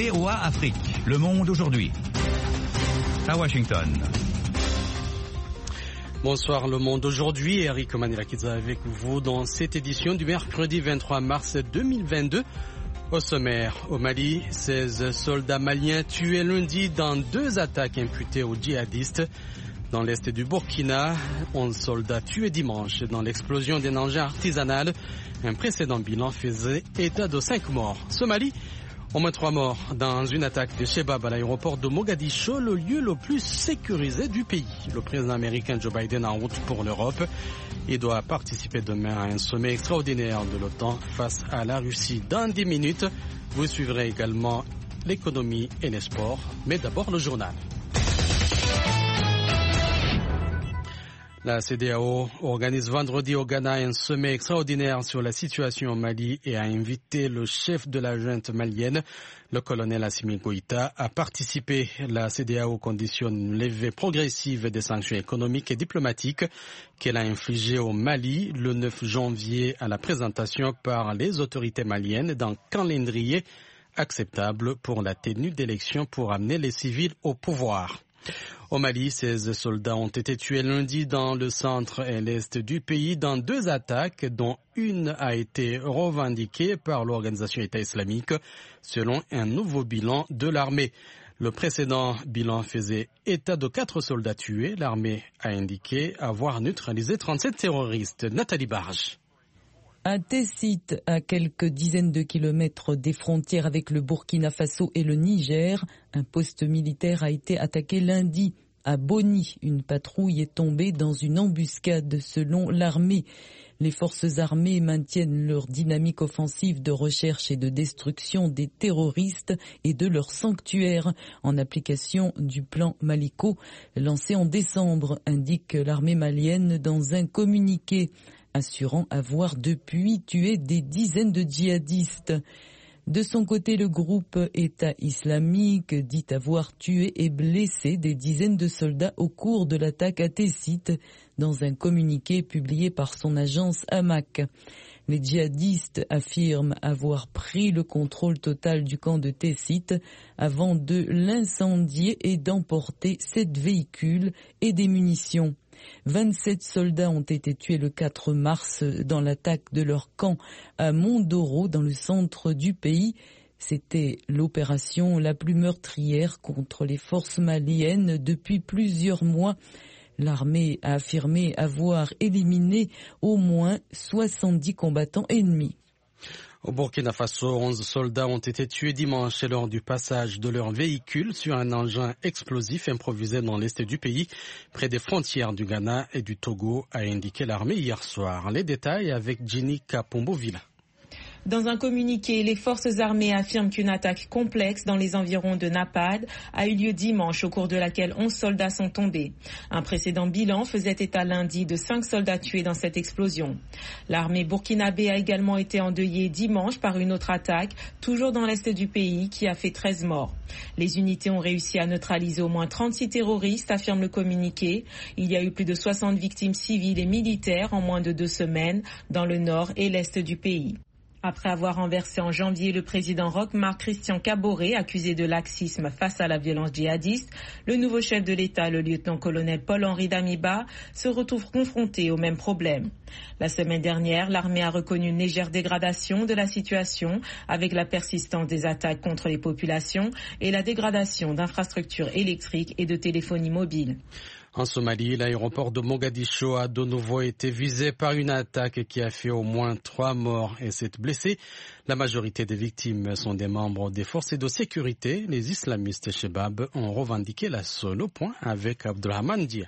VOA Afrique, le monde aujourd'hui. À Washington. Bonsoir le monde aujourd'hui, Eric Manilakidza avec vous dans cette édition du mercredi 23 mars 2022. Au sommaire, au Mali, 16 soldats maliens tués lundi dans 2 attaques imputées aux djihadistes. Dans l'est du Burkina, 11 soldats tués dimanche dans l'explosion d'un engin artisanal. Un précédent bilan faisait état de 5 morts. Somalie, au moins 3 morts dans une attaque de Shebab à l'aéroport de Mogadiscio, le lieu le plus sécurisé du pays. Le président américain Joe Biden en route pour l'Europe. Il doit participer demain à un sommet extraordinaire de l'OTAN face à la Russie. Dans 10 minutes, vous suivrez également l'économie et les sports. Mais d'abord le journal. La CEDEAO organise vendredi au Ghana un sommet extraordinaire sur la situation au Mali et a invité le chef de la junte malienne, le colonel Assimi Goïta, à participer. La CEDEAO conditionne une levée progressive des sanctions économiques et diplomatiques qu'elle a infligées au Mali le 9 janvier à la présentation par les autorités maliennes d'un calendrier acceptable pour la tenue d'élections pour amener les civils au pouvoir. Au Mali, 16 soldats ont été tués lundi dans le centre et l'est du pays dans 2 attaques, dont une a été revendiquée par l'organisation État islamique, selon un nouveau bilan de l'armée. Le précédent bilan faisait état de 4 soldats tués. L'armée a indiqué avoir neutralisé 37 terroristes. Nathalie Barge. À Tessit, à quelques dizaines de kilomètres des frontières avec le Burkina Faso et le Niger, un poste militaire a été attaqué lundi. À Boni, une patrouille est tombée dans une embuscade selon l'armée. Les forces armées maintiennent leur dynamique offensive de recherche et de destruction des terroristes et de leurs sanctuaires en application du plan Maliko lancé en décembre, indique l'armée malienne dans un communiqué, assurant avoir depuis tué des dizaines de djihadistes. De son côté, le groupe État islamique dit avoir tué et blessé des dizaines de soldats au cours de l'attaque à Tessit, dans un communiqué publié par son agence Amaq. Les djihadistes affirment avoir pris le contrôle total du camp de Tessit avant de l'incendier et d'emporter 7 véhicules et des munitions. 27 soldats ont été tués le 4 mars dans l'attaque de leur camp à Mondoro, dans le centre du pays. C'était l'opération la plus meurtrière contre les forces maliennes depuis plusieurs mois. L'armée a affirmé avoir éliminé au moins 70 combattants ennemis. Au Burkina Faso, 11 soldats ont été tués dimanche lors du passage de leur véhicule sur un engin explosif improvisé dans l'est du pays, près des frontières du Ghana et du Togo, a indiqué l'armée hier soir. Les détails avec Ginny Kapombo-Villa. Dans un communiqué, les forces armées affirment qu'une attaque complexe dans les environs de Napad a eu lieu dimanche, au cours de laquelle 11 soldats sont tombés. Un précédent bilan faisait état lundi de 5 soldats tués dans cette explosion. L'armée burkinabé a également été endeuillée dimanche par une autre attaque, toujours dans l'est du pays, qui a fait 13 morts. Les unités ont réussi à neutraliser au moins 36 terroristes, affirme le communiqué. Il y a eu plus de 60 victimes civiles et militaires en moins de 2 semaines dans le nord et l'est du pays. Après avoir renversé en janvier le président Roch-Marc Christian Kaboré, accusé de laxisme face à la violence djihadiste, le nouveau chef de l'État, le lieutenant-colonel Paul-Henri Damiba, se retrouve confronté au même problème. La semaine dernière, l'armée a reconnu une légère dégradation de la situation avec la persistance des attaques contre les populations et la dégradation d'infrastructures électriques et de téléphonie mobile. En Somalie, l'aéroport de Mogadiscio a de nouveau été visé par une attaque qui a fait au moins 3 morts et 7 blessés. La majorité des victimes sont des membres des forces de sécurité. Les islamistes Shebab ont revendiqué l'assaut. Au point avec Abdurrahman Dia.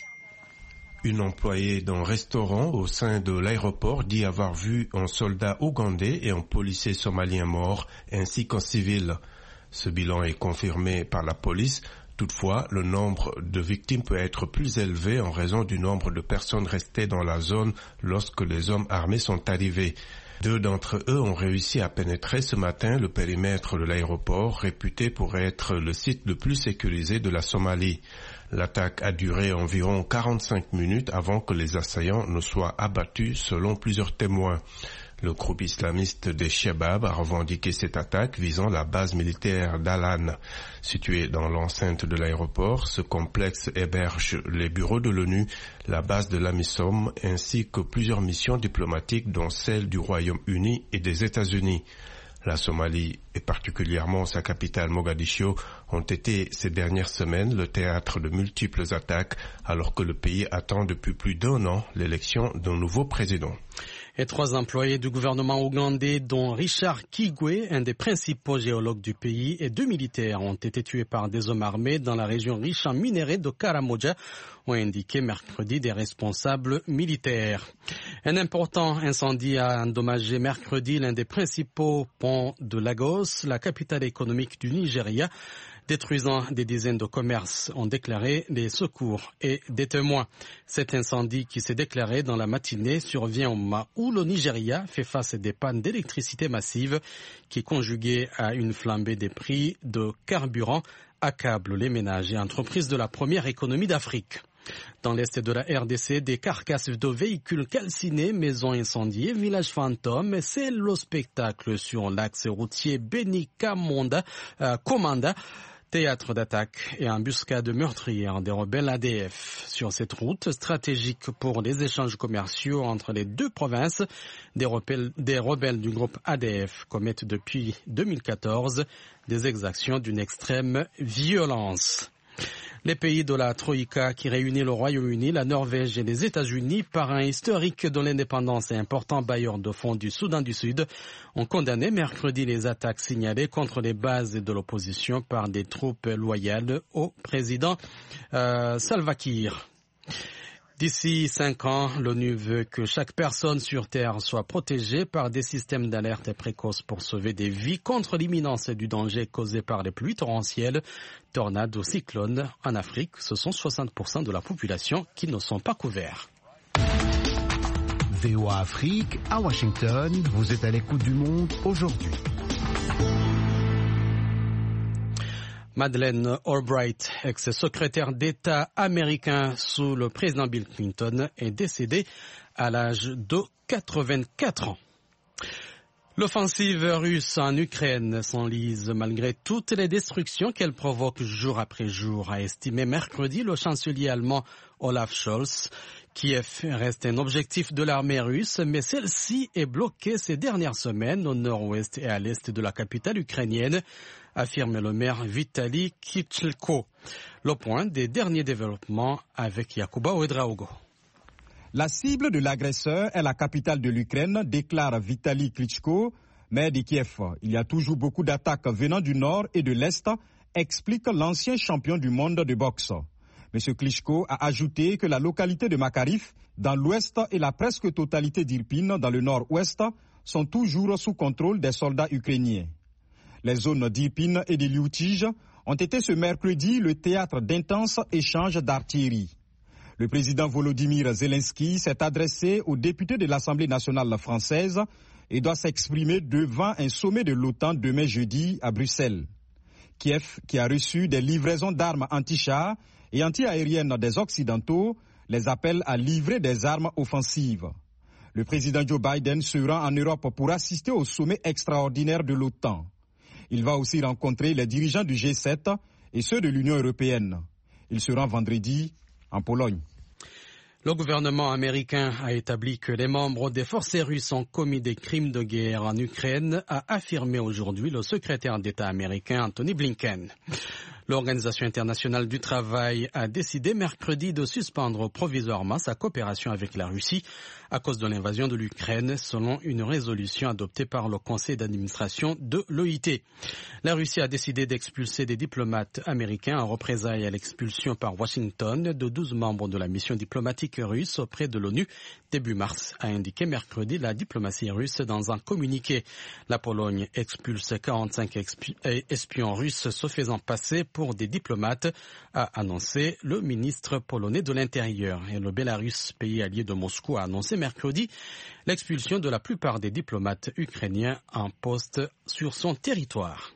Une employée d'un restaurant au sein de l'aéroport dit avoir vu un soldat ougandais et un policier somalien mort, ainsi qu'un civil. Ce bilan est confirmé par la police. Toutefois, le nombre de victimes peut être plus élevé en raison du nombre de personnes restées dans la zone lorsque les hommes armés sont arrivés. 2 d'entre eux ont réussi à pénétrer ce matin le périmètre de l'aéroport, réputé pour être le site le plus sécurisé de la Somalie. L'attaque a duré environ 45 minutes avant que les assaillants ne soient abattus selon plusieurs témoins. Le groupe islamiste des Shabab a revendiqué cette attaque visant la base militaire d'Alan. Située dans l'enceinte de l'aéroport, ce complexe héberge les bureaux de l'ONU, la base de l'AMISOM ainsi que plusieurs missions diplomatiques dont celle du Royaume-Uni et des États-Unis. La Somalie et particulièrement sa capitale Mogadiscio ont été ces dernières semaines le théâtre de multiples attaques alors que le pays attend depuis plus d'1 an l'élection d'un nouveau président. Et 3 employés du gouvernement ougandais, dont Richard Kigwe, un des principaux géologues du pays, et 2 militaires ont été tués par des hommes armés dans la région riche en minerais de Karamoja, ont indiqué mercredi des responsables militaires. Un important incendie a endommagé mercredi l'un des principaux ponts de Lagos, la capitale économique du Nigeria, détruisant des dizaines de commerces, ont déclaré les secours et des témoins. Cet incendie qui s'est déclaré dans la matinée survient au moment où le Nigeria fait face à des pannes d'électricité massives qui, conjuguées à une flambée des prix de carburant, accablent les ménages et entreprises de la première économie d'Afrique. Dans l'est de la RDC, des carcasses de véhicules calcinés, maisons incendiées, villages fantômes, c'est le spectacle sur l'axe routier Beni-Komanda, théâtre d'attaque et embuscade meurtrière des rebelles ADF. Sur cette route stratégique pour les échanges commerciaux entre les 2 provinces, des rebelles du groupe ADF commettent depuis 2014 des exactions d'une extrême violence. Les pays de la Troïka qui réunit le Royaume-Uni, la Norvège et les États-Unis, parrain historique de l'indépendance et important bailleur de fonds du Soudan du Sud, ont condamné mercredi les attaques signalées contre les bases de l'opposition par des troupes loyales au président Salva Kiir. D'ici 5 ans, l'ONU veut que chaque personne sur Terre soit protégée par des systèmes d'alerte précoces pour sauver des vies contre l'imminence du danger causé par les pluies torrentielles, tornades ou cyclones. En Afrique, ce sont 60% de la population qui ne sont pas couverts. VOA Afrique, à Washington, vous êtes à l'écoute du monde aujourd'hui. Madeleine Albright, ex-secrétaire d'État américain sous le président Bill Clinton, est décédée à l'âge de 84 ans. L'offensive russe en Ukraine s'enlise malgré toutes les destructions qu'elle provoque jour après jour, a estimé mercredi le chancelier allemand Olaf Scholz. Kiev reste un objectif de l'armée russe, mais celle-ci est bloquée ces dernières semaines au nord-ouest et à l'est de la capitale ukrainienne, affirme le maire Vitali Klitschko. Le point des derniers développements avec Yakuba Ouedraogo. La cible de l'agresseur est la capitale de l'Ukraine, déclare Vitali Klitschko, maire de Kiev. Il y a toujours beaucoup d'attaques venant du nord et de l'est, explique l'ancien champion du monde de boxe. M. Klitschko a ajouté que la localité de Makariv, dans l'ouest, et la presque totalité d'Irpin, dans le nord-ouest, sont toujours sous contrôle des soldats ukrainiens. Les zones d'Irpin et de Lyutij ont été ce mercredi le théâtre d'intenses échanges d'artillerie. Le président Volodymyr Zelensky s'est adressé aux députés de l'Assemblée nationale française et doit s'exprimer devant un sommet de l'OTAN demain jeudi à Bruxelles. Kiev, qui a reçu des livraisons d'armes anti-chars et anti-aériennes des Occidentaux, les appelle à livrer des armes offensives. Le président Joe Biden se rend en Europe pour assister au sommet extraordinaire de l'OTAN. Il va aussi rencontrer les dirigeants du G7 et ceux de l'Union européenne. Il se rend vendredi en Pologne. Le gouvernement américain a établi que les membres des forces russes ont commis des crimes de guerre en Ukraine, a affirmé aujourd'hui le secrétaire d'État américain Anthony Blinken. L'Organisation internationale du travail a décidé mercredi de suspendre provisoirement sa coopération avec la Russie à cause de l'invasion de l'Ukraine, selon une résolution adoptée par le conseil d'administration de l'OIT. La Russie a décidé d'expulser des diplomates américains en représailles à l'expulsion par Washington de 12 membres de la mission diplomatique russe auprès de l'ONU début mars, a indiqué mercredi la diplomatie russe dans un communiqué. La Pologne expulse 45 espions russes se faisant passer pour des diplomates, a annoncé le ministre polonais de l'Intérieur. Et le Bélarus, pays allié de Moscou, a annoncé mercredi l'expulsion de la plupart des diplomates ukrainiens en poste sur son territoire.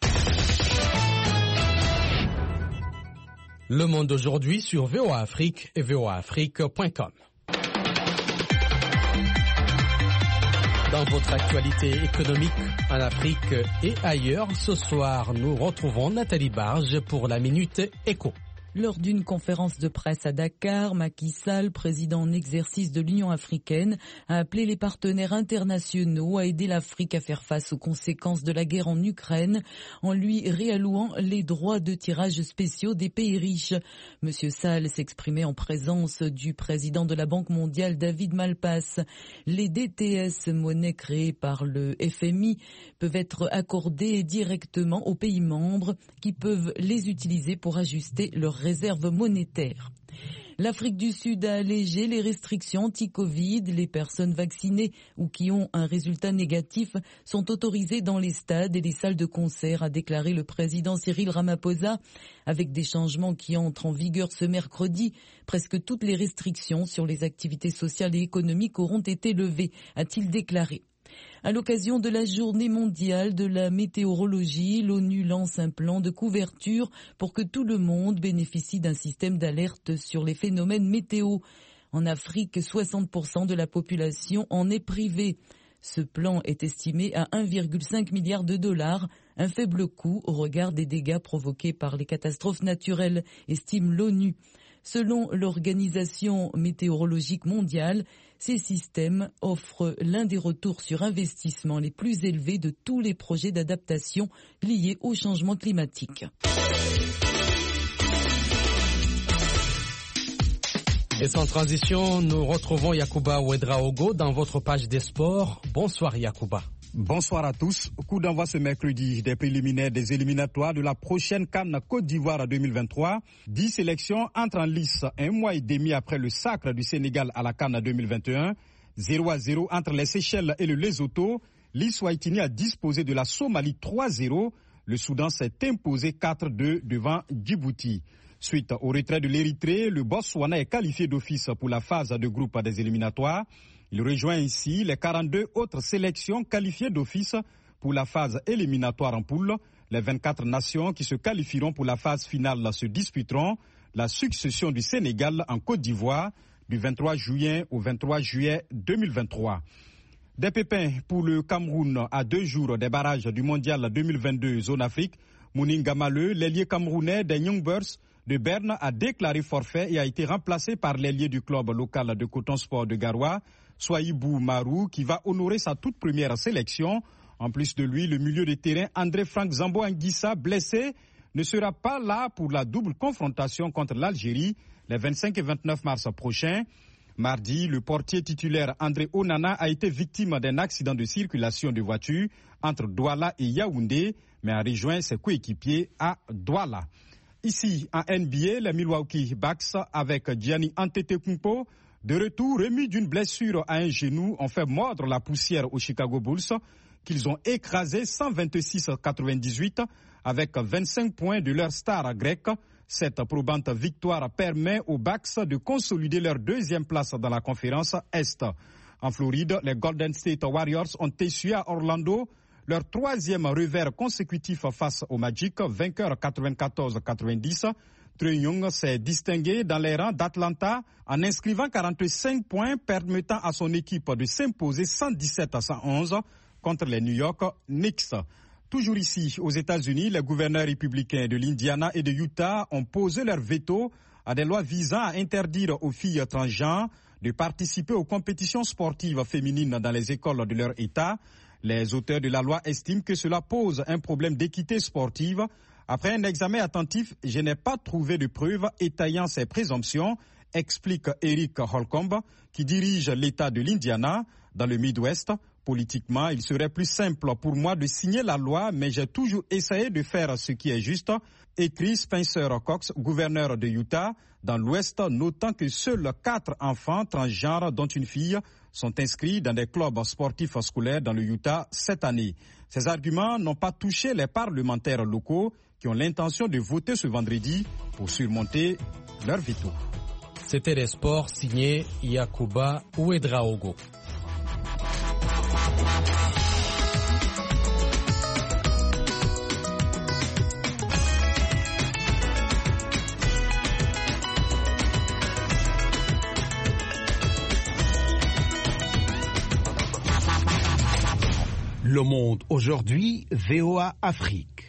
Le monde aujourd'hui sur VOA Afrique et voaafrique.com. Dans votre actualité économique en Afrique et ailleurs, ce soir, nous retrouvons Nathalie Barge pour la Minute Éco. Lors d'une conférence de presse à Dakar, Macky Sall, président en exercice de l'Union africaine, a appelé les partenaires internationaux à aider l'Afrique à faire face aux conséquences de la guerre en Ukraine, en lui réallouant les droits de tirage spéciaux des pays riches. Monsieur Sall s'exprimait en présence du président de la Banque mondiale, David Malpass. Les DTS, monnaie créée par le FMI, peuvent être accordées directement aux pays membres qui peuvent les utiliser pour ajuster leurs réserves monétaires. L'Afrique du Sud a allégé les restrictions anti-Covid. Les personnes vaccinées ou qui ont un résultat négatif sont autorisées dans les stades et les salles de concert, a déclaré le président Cyril Ramaphosa. Avec des changements qui entrent en vigueur ce mercredi, presque toutes les restrictions sur les activités sociales et économiques auront été levées, a-t-il déclaré. À l'occasion de la journée mondiale de la météorologie, l'ONU lance un plan de couverture pour que tout le monde bénéficie d'un système d'alerte sur les phénomènes météo. En Afrique, 60% de la population en est privée. Ce plan est estimé à 1,5 milliard de dollars, un faible coût au regard des dégâts provoqués par les catastrophes naturelles, estime l'ONU. Selon l'Organisation météorologique mondiale, ces systèmes offrent l'un des retours sur investissement les plus élevés de tous les projets d'adaptation liés au changement climatique. Et sans transition, nous retrouvons Yacouba Ouedraogo dans votre page des sports. Bonsoir Yacouba. Bonsoir à tous. Coup d'envoi ce mercredi des préliminaires des éliminatoires de la prochaine CAN Côte d'Ivoire 2023. 10 sélections entrent en lice un mois et demi après le sacre du Sénégal à la CAN 2021. 0-0 entre les Seychelles et le Lesotho. L'Eswatini a disposé de la Somalie 3-0. Le Soudan s'est imposé 4-2 devant Djibouti. Suite au retrait de l'Érythrée, le Botswana est qualifié d'office pour la phase de groupe des éliminatoires. Il rejoint ainsi les 42 autres sélections qualifiées d'office pour la phase éliminatoire en poule. Les 24 nations qui se qualifieront pour la phase finale se disputeront la succession du Sénégal en Côte d'Ivoire du 23 juin au 23 juillet 2023. Des pépins pour le Cameroun à 2 jours des barrages du Mondial 2022 Zone Afrique. Mouninga Maleu, l'ailier camerounais des Young Birds de Berne, a déclaré forfait et a été remplacé par l'ailier du club local de Coton Sport de Garoua, Soaibou Marou, qui va honorer sa toute première sélection. En plus de lui, le milieu de terrain André-Franck Zambo-Anguissa, blessé, ne sera pas là pour la double confrontation contre l'Algérie les 25 et 29 mars prochains. Mardi, le portier titulaire André Onana a été victime d'un accident de circulation de voiture entre Douala et Yaoundé, mais a rejoint ses coéquipiers à Douala. Ici, en NBA, les Milwaukee Bucks, avec Gianni Antetokounmpo, de retour remis d'une blessure à un genou, ont fait mordre la poussière aux Chicago Bulls, qu'ils ont écrasé 126-98 avec 25 points de leur star grecque. Cette probante victoire permet aux Bucks de consolider leur deuxième place dans la conférence Est. En Floride, les Golden State Warriors ont essuyé à Orlando leur troisième revers consécutif face au Magic, vainqueur 94-90. Trae Young s'est distingué dans les rangs d'Atlanta en inscrivant 45 points, permettant à son équipe de s'imposer 117-111 contre les New York Knicks. Toujours ici, aux États-Unis, les gouverneurs républicains de l'Indiana et de Utah ont posé leur veto à des lois visant à interdire aux filles transgenres de participer aux compétitions sportives féminines dans les écoles de leur État. Les auteurs de la loi estiment que cela pose un problème d'équité sportive. Après un examen attentif, je n'ai pas trouvé de preuves étayant ces présomptions, explique Eric Holcomb, qui dirige l'État de l'Indiana dans le Midwest. Politiquement, il serait plus simple pour moi de signer la loi, mais j'ai toujours essayé de faire ce qui est juste, écrit Spencer Cox, gouverneur de Utah, dans l'Ouest, notant que seuls 4 enfants transgenres, dont une fille, sont inscrits dans des clubs sportifs scolaires dans le Utah cette année. Ces arguments n'ont pas touché les parlementaires locaux qui ont l'intention de voter ce vendredi pour surmonter leur veto. C'était les sports signés Yacouba Ouedraogo. Le Monde aujourd'hui, VOA Afrique.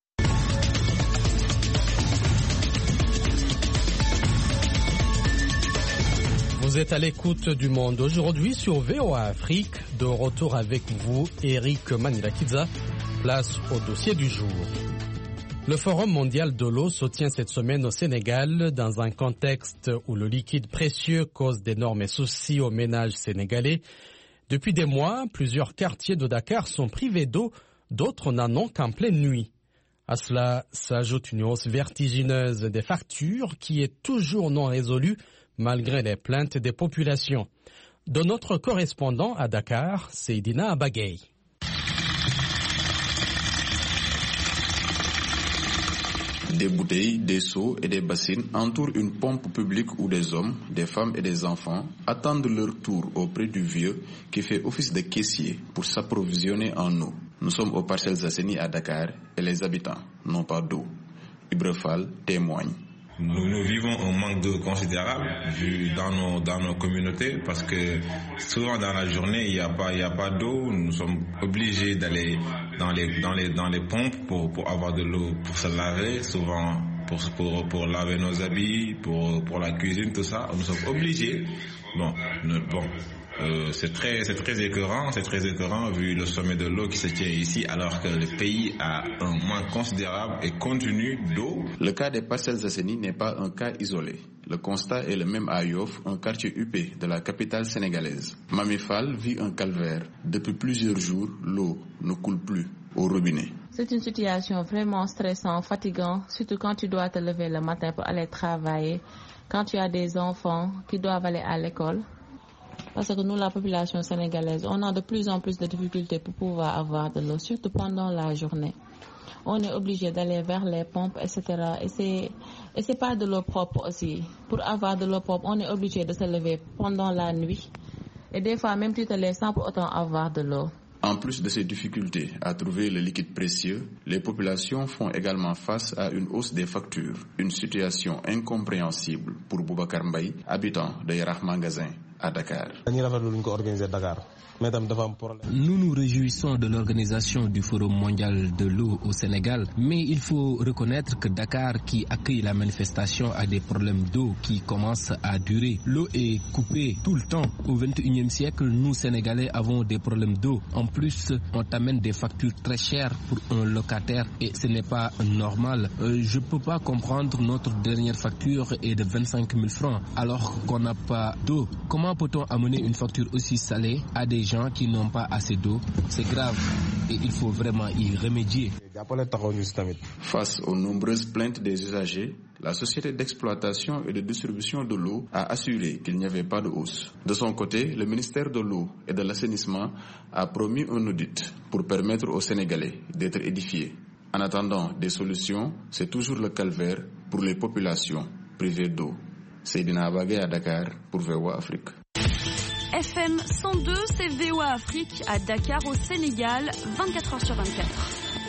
Vous êtes à l'écoute du Monde aujourd'hui sur VOA Afrique. De retour avec vous, Eric Manilakiza. Place au dossier du jour. Le Forum mondial de l'eau se tient cette semaine au Sénégal dans un contexte où le liquide précieux cause d'énormes soucis aux ménages sénégalais. Depuis des mois, plusieurs quartiers de Dakar sont privés d'eau, d'autres n'en ont qu'en pleine nuit. À cela s'ajoute une hausse vertigineuse des factures qui est toujours non résolue malgré les plaintes des populations. De notre correspondant à Dakar, Seydina Abagay. Des bouteilles, des seaux et des bassines entourent une pompe publique où des hommes, des femmes et des enfants attendent leur tour auprès du vieux qui fait office de caissier pour s'approvisionner en eau. Nous sommes aux Parcelles Assainies à Dakar et les habitants n'ont pas d'eau. Ibra Fall témoigne. Nous vivons un manque d'eau considérable dans nos communautés parce que souvent dans la journée il n'y a pas d'eau. Nous sommes obligés d'aller dans les pompes pour avoir de l'eau pour se laver, souvent pour laver nos habits, pour la cuisine, tout ça. Nous sommes obligés. C'est très écœurant vu le sommet de l'eau qui se tient ici alors que le pays a un manque considérable et continu d'eau. Le cas des Parcelles Assainies n'est pas un cas isolé. Le constat est le même à Yoff, un quartier huppé de la capitale sénégalaise. Mami Fall vit un calvaire. Depuis plusieurs jours, l'eau ne coule plus au robinet. C'est une situation vraiment stressante, fatigante, surtout quand tu dois te lever le matin pour aller travailler, quand tu as des enfants qui doivent aller à l'école. Parce que nous, la population sénégalaise, on a de plus en plus de difficultés pour pouvoir avoir de l'eau, surtout pendant la journée. On est obligé d'aller vers les pompes, etc. Et c'est pas de l'eau propre aussi. Pour avoir de l'eau propre, on est obligé de se lever pendant la nuit. Et des fois, même tu te lèves sans pour autant avoir de l'eau. En plus de ces difficultés à trouver le liquide précieux, les populations font également face à une hausse des factures. Une situation incompréhensible pour Boubacar Mbaye, habitant de Yarah Magasin à Dakar. Nous nous réjouissons de l'organisation du Forum mondial de l'eau au Sénégal, mais il faut reconnaître que Dakar, qui accueille la manifestation, a des problèmes d'eau qui commencent à durer. L'eau est coupée tout le temps. Au XXIe siècle, nous Sénégalais avons des problèmes d'eau. En plus, on t'amène des factures très chères pour un locataire et ce n'est pas normal. Je ne peux pas comprendre, notre dernière facture est de 25 000 francs alors qu'on n'a pas d'eau. Comment peut-on amener une facture aussi salée à des gens qui n'ont pas assez d'eau? C'est grave et il faut vraiment y remédier. Face aux nombreuses plaintes des usagers, la société d'exploitation et de distribution de l'eau a assuré qu'il n'y avait pas de hausse. De son côté, le ministère de l'eau et de l'assainissement a promis un audit pour permettre aux Sénégalais d'être édifiés. En attendant des solutions, c'est toujours le calvaire pour les populations privées d'eau. Seydina Abagay à Dakar pour VOA Afrique. FM 102, c'est VOA Afrique à Dakar au Sénégal, 24h sur 24.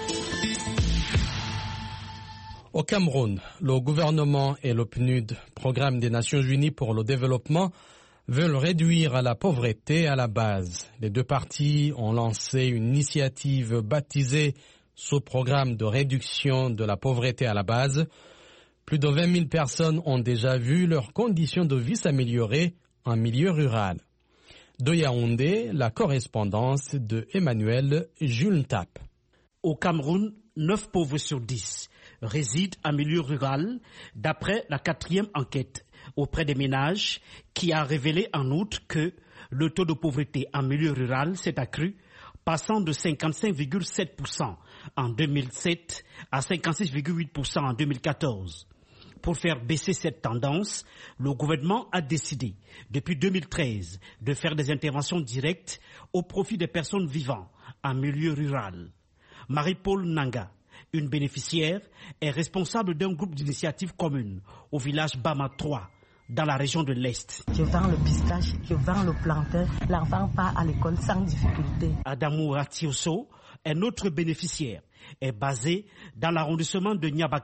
Au Cameroun, le gouvernement et le PNUD, Programme des Nations Unies pour le développement, veulent réduire la pauvreté à la base. Les deux parties ont lancé une initiative baptisée sous programme de réduction de la pauvreté à la base. Plus de 20 000 personnes ont déjà vu leurs conditions de vie s'améliorer en milieu rural. De Yaoundé, la correspondance de Emmanuel Julntap. Au Cameroun, 9 pauvres sur 10 résident en milieu rural, d'après la 4e enquête auprès des ménages, qui a révélé en outre que le taux de pauvreté en milieu rural s'est accru, passant de 55,7% en 2007 à 56,8% en 2014. Pour faire baisser cette tendance, le gouvernement a décidé, depuis 2013, de faire des interventions directes au profit des personnes vivant en milieu rural. Marie-Paul Nanga, une bénéficiaire, est responsable d'un groupe d'initiatives communes au village Bama 3, dans la région de l'Est. Je vends le pistache, je vends le plantain, l'enfant part à l'école sans difficulté. Adamou Ratioso, un autre bénéficiaire, est basé dans l'arrondissement de Nyabaka,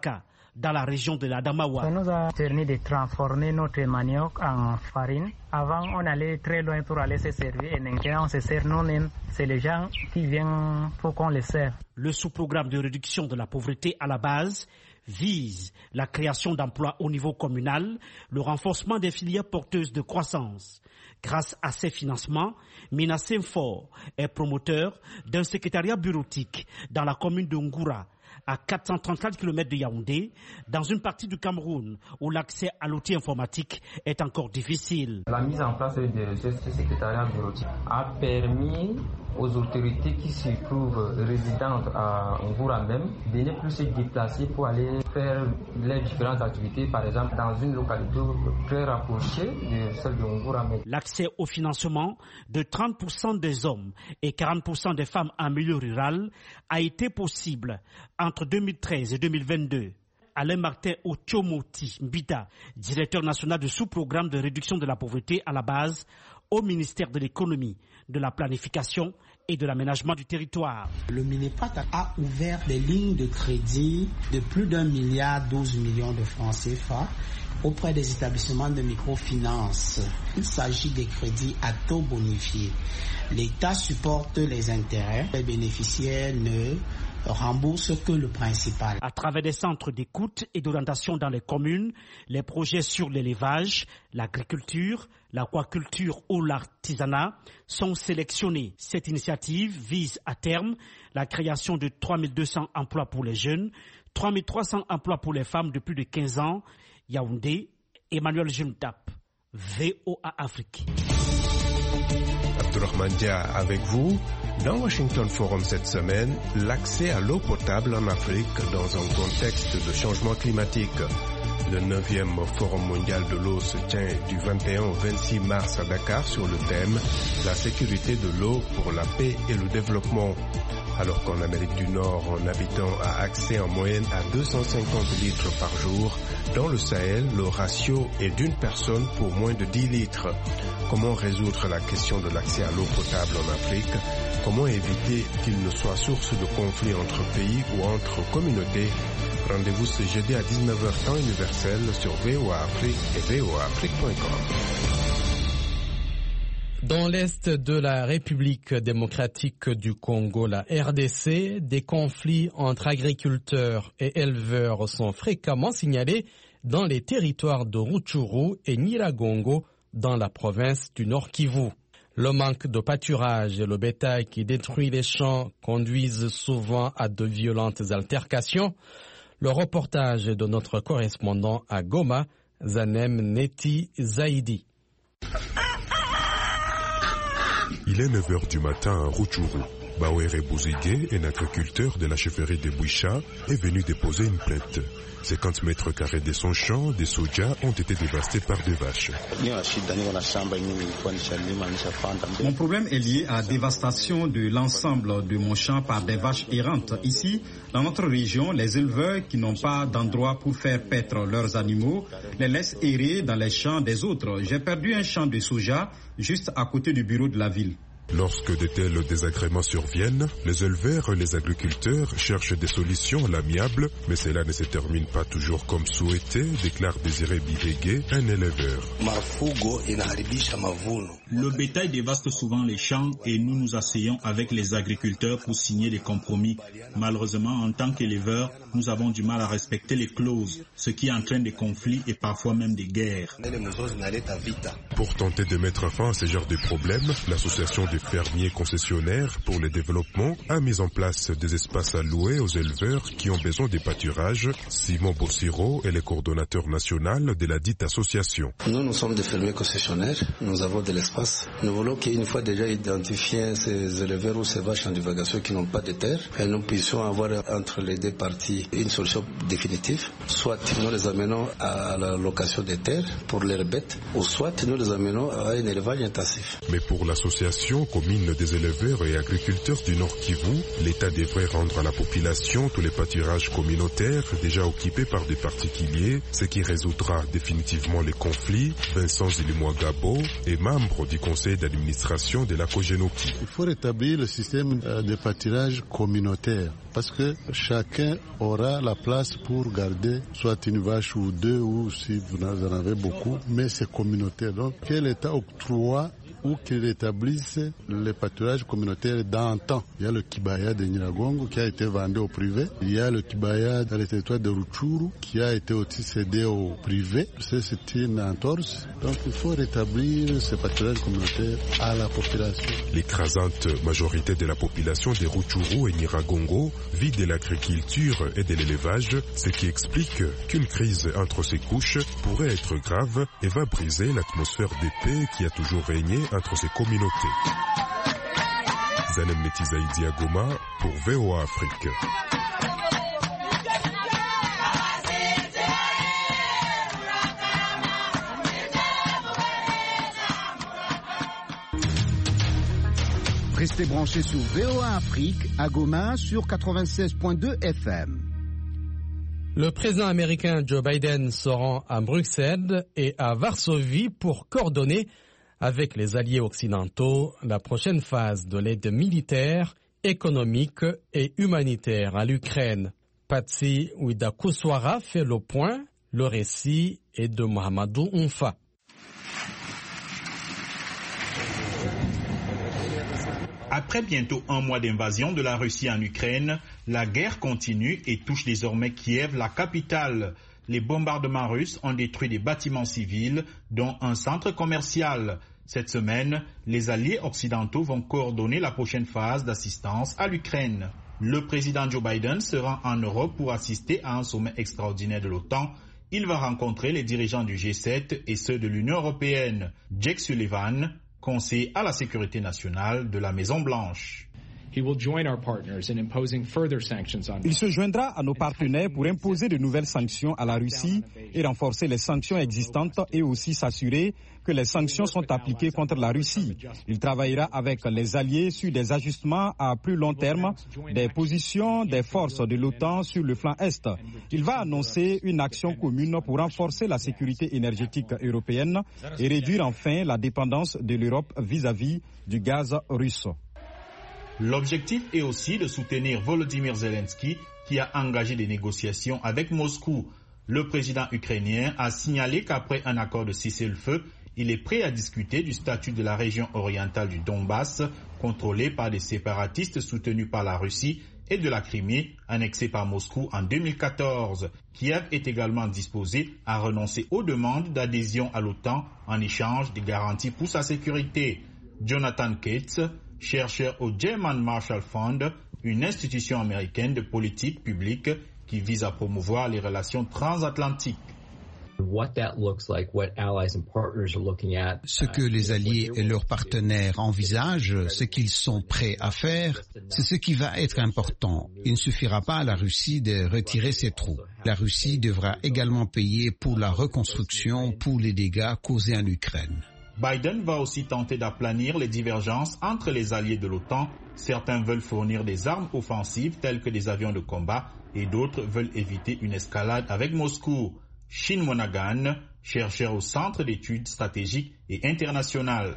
dans la région de l'Adamawa. Ça nous a permis de transformer notre manioc en farine. Avant, on allait très loin pour aller se servir et maintenant on se sert nous-mêmes. C'est les gens qui viennent pour qu'on les serve. Le sous-programme de réduction de la pauvreté à la base vise la création d'emplois au niveau communal, le renforcement des filières porteuses de croissance. Grâce à ces financements, Mina Semfort est promoteur d'un secrétariat bureautique dans la commune de Ngoura, à 434 km de Yaoundé, dans une partie du Cameroun où l'accès à l'outil informatique est encore difficile. La mise en place de ce secrétariat bureautique a permis aux autorités qui se trouvent résidentes à Ngoura même de ne plus se déplacer pour aller faire les différentes activités, par exemple dans une localité très rapprochée de celle de Ngoura même. L'accès au financement de 30% des hommes et 40% des femmes en milieu rural a été possible entre 2013 et 2022. Alain Martin Otiomoti Mbita, directeur national du sous-programme de réduction de la pauvreté à la base au ministère de l'économie, de la planification et de l'aménagement du territoire. Le Minepat a ouvert des lignes de crédit de plus d'1,12 milliard de francs CFA auprès des établissements de microfinance. Il s'agit des crédits à taux bonifiés. L'État supporte les intérêts. Les bénéficiaires ne rembourse que le principal. À travers des centres d'écoute et d'orientation dans les communes, les projets sur l'élevage, l'agriculture, l'aquaculture ou l'artisanat sont sélectionnés. Cette initiative vise à terme la création de 3200 emplois pour les jeunes, 3300 emplois pour les femmes de plus de 15 ans. Yaoundé, Emmanuel Jumtap, VOA Afrique. Abdourahmane Dia avec vous. Dans Washington Forum cette semaine, l'accès à l'eau potable en Afrique dans un contexte de changement climatique. Le 9e Forum mondial de l'eau se tient du 21 au 26 mars à Dakar sur le thème « La sécurité de l'eau pour la paix et le développement ». Alors qu'en Amérique du Nord, un habitant a accès en moyenne à 250 litres par jour, dans le Sahel, le ratio est d'une personne pour moins de 10 litres. Comment résoudre la question de l'accès à l'eau potable en Afrique? Comment éviter qu'il ne soit source de conflits entre pays ou entre communautés? Rendez-vous ce jeudi à 19h temps universel sur VOA Afrique et voaafrique.com. Dans l'est de la République démocratique du Congo, la RDC, des conflits entre agriculteurs et éleveurs sont fréquemment signalés dans les territoires de Rutshuru et Nyiragongo dans la province du Nord Kivu. Le manque de pâturage et le bétail qui détruit les champs conduisent souvent à de violentes altercations. Le reportage de notre correspondant à Goma, Zanem Neti Zaidi. Il est 9h du matin à Rutshuru. Bawere Bouzigué, un agriculteur de la chefferie de Bouicha, est venu déposer une plainte. 50 mètres carrés de son champ, des sojas ont été dévastés par des vaches. Mon problème est lié à la dévastation de l'ensemble de mon champ par des vaches errantes. Ici, dans notre région, les éleveurs qui n'ont pas d'endroit pour faire paître leurs animaux les laissent errer dans les champs des autres. J'ai perdu un champ de soja juste à côté du bureau de la ville. Lorsque de tels désagréments surviennent, les éleveurs et les agriculteurs cherchent des solutions à l'amiable, mais cela ne se termine pas toujours comme souhaité, déclare Désiré Bihege, un éleveur. Le bétail dévaste souvent les champs et nous nous asseyons avec les agriculteurs pour signer des compromis. Malheureusement, en tant qu'éleveurs, nous avons du mal à respecter les clauses, ce qui entraîne des conflits et parfois même des guerres. Pour tenter de mettre fin à ce genre de problèmes, l'association des fermiers concessionnaires pour le développement a mis en place des espaces alloués aux éleveurs qui ont besoin de pâturage. Simon Bossiro est le coordonnateur national de la dite association. Nous sommes des fermiers concessionnaires, nous avons de l'espace. Nous voulons qu'une fois déjà identifié ces éleveurs ou ces vaches en divagation qui n'ont pas de terre, et nous puissions avoir entre les deux parties une solution définitive. Soit nous les amenons à la location des terres pour leurs bêtes, ou soit nous les amenons à un élevage intensif. Mais pour l'association commune des éleveurs et agriculteurs du Nord Kivu, l'État devrait rendre à la population tous les pâturages communautaires déjà occupés par des particuliers, ce qui résoudra définitivement les conflits. Vincent Zilimouagabo est membre du conseil d'administration de la Kogenoki. Il faut rétablir le système de pâturage communautaire parce que chacun aura la place pour garder soit une vache ou deux ou si vous en avez beaucoup, mais c'est communautaire. Donc que l'État octroie ou qu'il établisse les pâturages communautaires d'antan. Il y a le Kibaya de Nyiragongo qui a été vendu au privé. Il y a le Kibaya dans le territoire de Rutshuru qui a été aussi cédé au privé. C'est une entorse. Donc il faut rétablir ces pâturages communautaires à la population. L'écrasante majorité de la population de Rutshuru et Nyiragongo vit de l'agriculture et de l'élevage, ce qui explique qu'une crise entre ces couches pourrait être grave et va briser l'atmosphère de paix qui a toujours régné entre ces communautés. Zanem Netizaïdi à Goma pour VOA Afrique. Restez branchés sur VOA Afrique à Goma sur 96.2 FM. Le président américain Joe Biden se rend à Bruxelles et à Varsovie pour coordonner avec les alliés occidentaux la prochaine phase de l'aide militaire, économique et humanitaire à l'Ukraine. Patsy Ouida-Kouswara fait le point. Le récit est de Mohamedou Oumfa. Après bientôt un mois d'invasion de la Russie en Ukraine, la guerre continue et touche désormais Kiev, la capitale. Les bombardements russes ont détruit des bâtiments civils, dont un centre commercial. Cette semaine, les alliés occidentaux vont coordonner la prochaine phase d'assistance à l'Ukraine. Le président Joe Biden se rend en Europe pour assister à un sommet extraordinaire de l'OTAN. Il va rencontrer les dirigeants du G7 et ceux de l'Union européenne. Jake Sullivan, conseiller à la sécurité nationale de la Maison-Blanche. Il se joindra à nos partenaires pour imposer de nouvelles sanctions à la Russie et renforcer les sanctions existantes et aussi s'assurer que les sanctions sont appliquées contre la Russie. Il travaillera avec les alliés sur des ajustements à plus long terme des positions des forces de l'OTAN sur le flanc Est. Il va annoncer une action commune pour renforcer la sécurité énergétique européenne et réduire enfin la dépendance de l'Europe vis-à-vis du gaz russe. L'objectif est aussi de soutenir Volodymyr Zelensky qui a engagé des négociations avec Moscou. Le président ukrainien a signalé qu'après un accord de cessez-le-feu, il est prêt à discuter du statut de la région orientale du Donbass, contrôlée par des séparatistes soutenus par la Russie, et de la Crimée, annexée par Moscou en 2014. Kiev est également disposé à renoncer aux demandes d'adhésion à l'OTAN en échange des garanties pour sa sécurité. Jonathan Cates, chercheur au German Marshall Fund, une institution américaine de politique publique qui vise à promouvoir les relations transatlantiques. Ce que les alliés et leurs partenaires envisagent, ce qu'ils sont prêts à faire, c'est ce qui va être important. Il ne suffira pas à la Russie de retirer ses troupes. La Russie devra également payer pour la reconstruction, pour les dégâts causés en Ukraine. Biden va aussi tenter d'aplanir les divergences entre les alliés de l'OTAN. Certains veulent fournir des armes offensives telles que des avions de combat et d'autres veulent éviter une escalade avec Moscou. Shin Monagan, chercheur au Centre d'études stratégiques et internationales.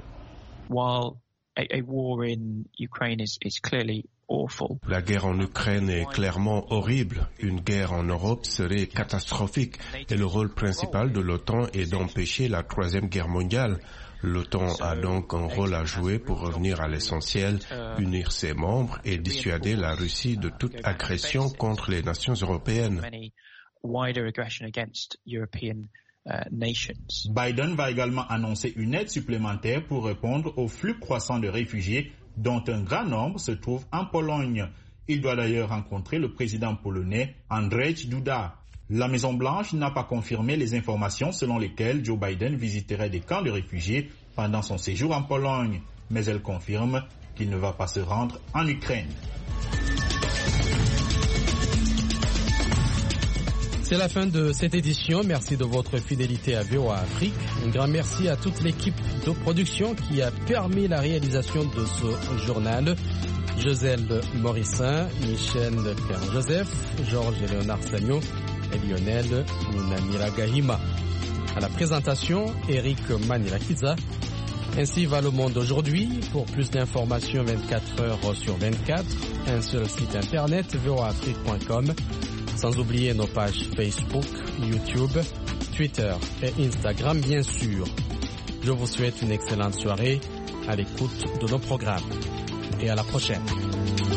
La guerre en Ukraine est clairement horrible. Une guerre en Europe serait catastrophique et le rôle principal de l'OTAN est d'empêcher la Troisième Guerre mondiale. L'OTAN a donc un rôle à jouer pour revenir à l'essentiel, unir ses membres et dissuader la Russie de toute agression contre les nations européennes. Biden va également annoncer une aide supplémentaire pour répondre au flux croissant de réfugiés dont un grand nombre se trouve en Pologne. Il doit d'ailleurs rencontrer le président polonais Andrzej Duda. La Maison-Blanche n'a pas confirmé les informations selon lesquelles Joe Biden visiterait des camps de réfugiés pendant son séjour en Pologne, mais elle confirme qu'il ne va pas se rendre en Ukraine. C'est la fin de cette édition. Merci de votre fidélité à VOA Afrique. Un grand merci à toute l'équipe de production qui a permis la réalisation de ce journal. Joselle Morissin, Michel Pierre-Joseph, Georges et Léonard Sagno et Lionel Mounamira Gahima. À la présentation, Eric Manirakiza. Ainsi va le monde aujourd'hui. Pour plus d'informations 24 heures sur 24, un seul site internet, voaafrique.com. Sans oublier nos pages Facebook, YouTube, Twitter et Instagram, bien sûr. Je vous souhaite une excellente soirée à l'écoute de nos programmes. Et à la prochaine.